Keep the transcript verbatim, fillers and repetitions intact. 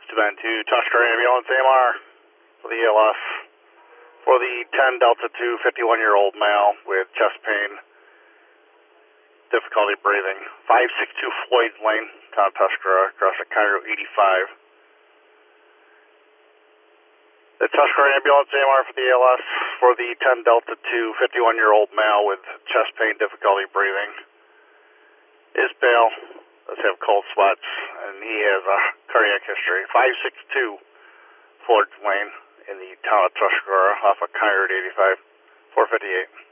Seven two Tuscarora Ambulance A M R for the E L S for the ten Delta two fifty-one year old male with chest pain, difficulty breathing. five six two Floyd Lane, town of Tuscarora, across at Cairo eighty-five. The Tuscarora Ambulance A M R for the E L S for the ten Delta two fifty-one year old male with chest pain, difficulty breathing. Is pale, does have cold sweats, and he has a cardiac history. five six two Floyd Lane in the town of Tuscarora off of Cairo eighty-five, four fifty-eight.